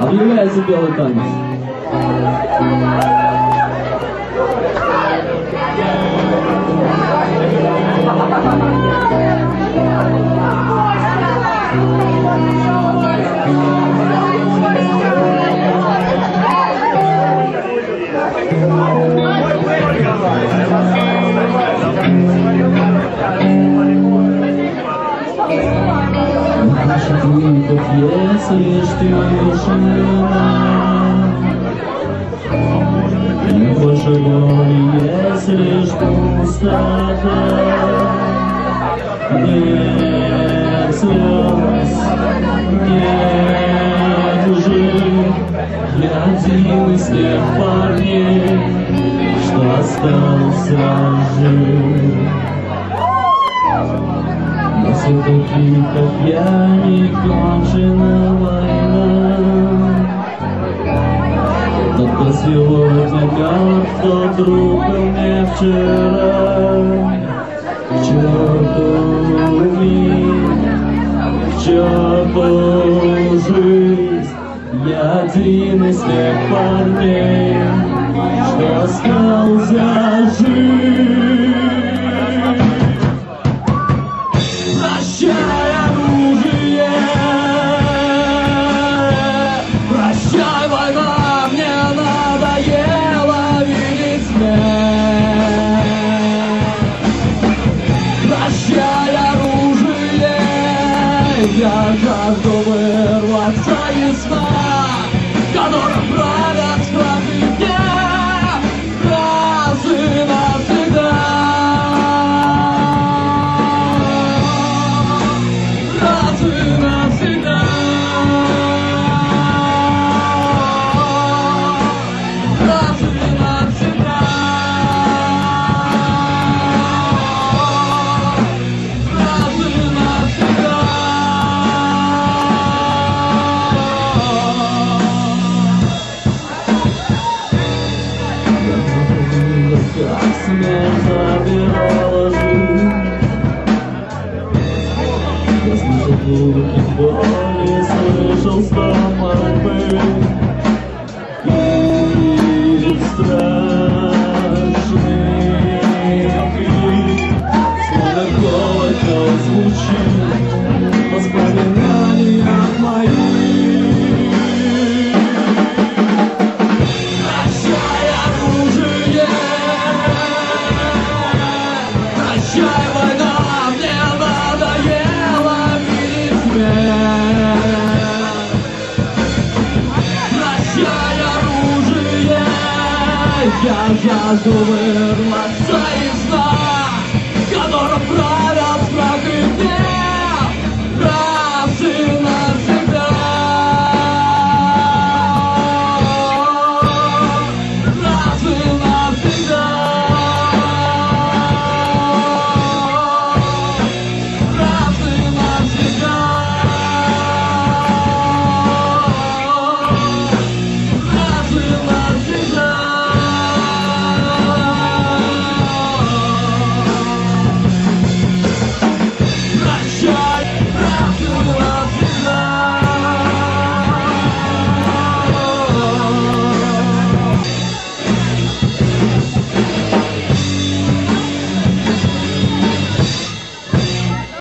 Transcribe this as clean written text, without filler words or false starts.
Объявляется белый танец. Если ж тишина, не больше боли, если ж пустота, нет слез, нет лжи. Я один из тех парней, что остался жив. Но все-таки, как я, не кончена война. Тот, кто сегодня мертв, тот друг был мне вчера. К черту мир, к черту жизнь. Я один из тех парней, что остался жив. Прощай, оружие, прощай, война, мне надоело видеть смерть. Прощай, оружие, я жажду вырваться из сна, которым правят страны дня, раз и навсегда. Как смерть забирала жизнь, я слышал звуки боли, слышал стон мольбы. И страшный крик, словно колокол звучит в воспоминаниях моих. Я жажду